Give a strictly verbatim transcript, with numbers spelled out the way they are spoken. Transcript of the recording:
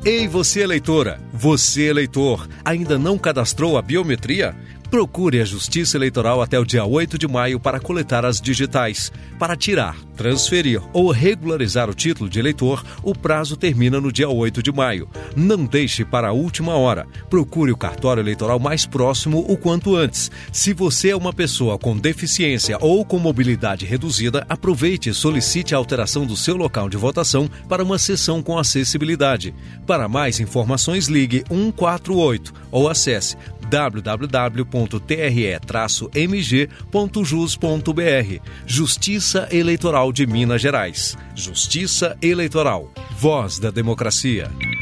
Ei, você eleitora, você eleitor, ainda não cadastrou a biometria? Procure a Justiça Eleitoral até o dia oito de maio para coletar as digitais. Para tirar, transferir ou regularizar o título de eleitor, o prazo termina no dia oito de maio. Não deixe para a última hora. Procure o cartório eleitoral mais próximo o quanto antes. Se você é uma pessoa com deficiência ou com mobilidade reduzida, aproveite e solicite a alteração do seu local de votação para uma sessão com acessibilidade. Para mais informações, ligue um quatro oito ou acesse w w w ponto t r e traço m g ponto jus ponto b r. Justiça Eleitoral de Minas Gerais. Justiça Eleitoral. Voz da Democracia.